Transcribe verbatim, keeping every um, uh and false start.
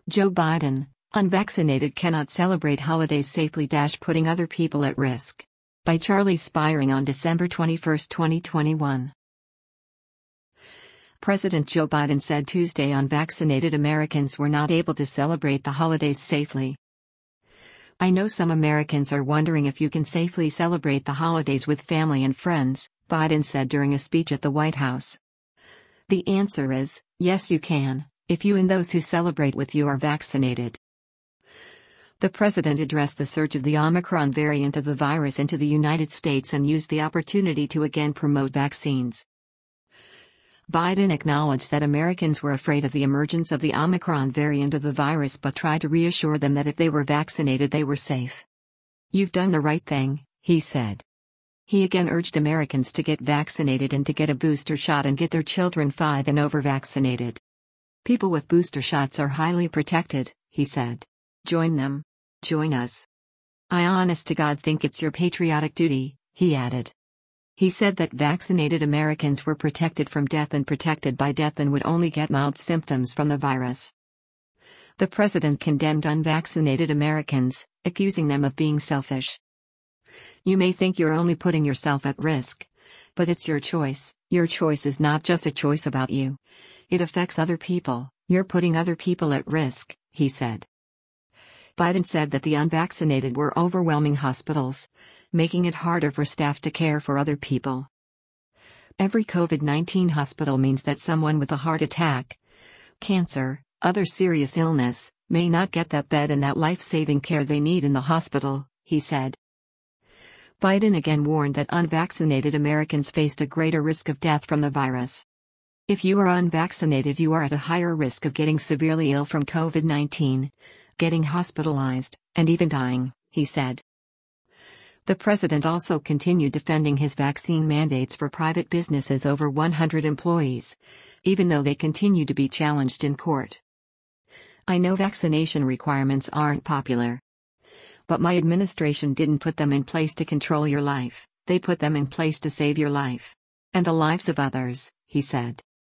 Joe Biden, unvaccinated cannot celebrate holidays safely. Putting other people at risk. By Charlie Spiring on December twenty-first, twenty twenty-one. President Joe Biden said Tuesday unvaccinated Americans were not able to celebrate the holidays safely. "I know some Americans are wondering if you can safely celebrate the holidays with family and friends," Biden said during a speech at the White House. "The answer is, yes you can, if you and those who celebrate with you are vaccinated." The president addressed the surge of the Omicron variant of the virus into the United States and used the opportunity to again promote vaccines. Biden acknowledged that Americans were afraid of the emergence of the Omicron variant of the virus but tried to reassure them that if they were vaccinated they were safe. "You've done the right thing," he said. He again urged Americans to get vaccinated and to get a booster shot and get their children five and over vaccinated. "People with booster shots are highly protected," he said. "Join them. Join us. I honest to God think it's your patriotic duty," he added. He said that vaccinated Americans were protected from death and protected by death and would only get mild symptoms from the virus. The president condemned unvaccinated Americans, accusing them of being selfish. "You may think you're only putting yourself at risk, but it's your choice. Your choice is not just a choice about you. It affects other people. You're putting other people at risk," he said. Biden said that the unvaccinated were overwhelming hospitals, making it harder for staff to care for other people. Every COVID nineteen hospital means that someone with a heart attack, cancer, other serious illness, may not get that bed and that life-saving care they need in the hospital, he said. Biden again warned that unvaccinated Americans faced a greater risk of death from the virus. "If you are unvaccinated, you are at a higher risk of getting severely ill from COVID nineteen, getting hospitalized, and even dying," he said. The president also continued defending his vaccine mandates for private businesses over one hundred employees, even though they continue to be challenged in court. "I know vaccination requirements aren't popular. But my administration didn't put them in place to control your life, they put them in place to save your life. And the lives of others," he said.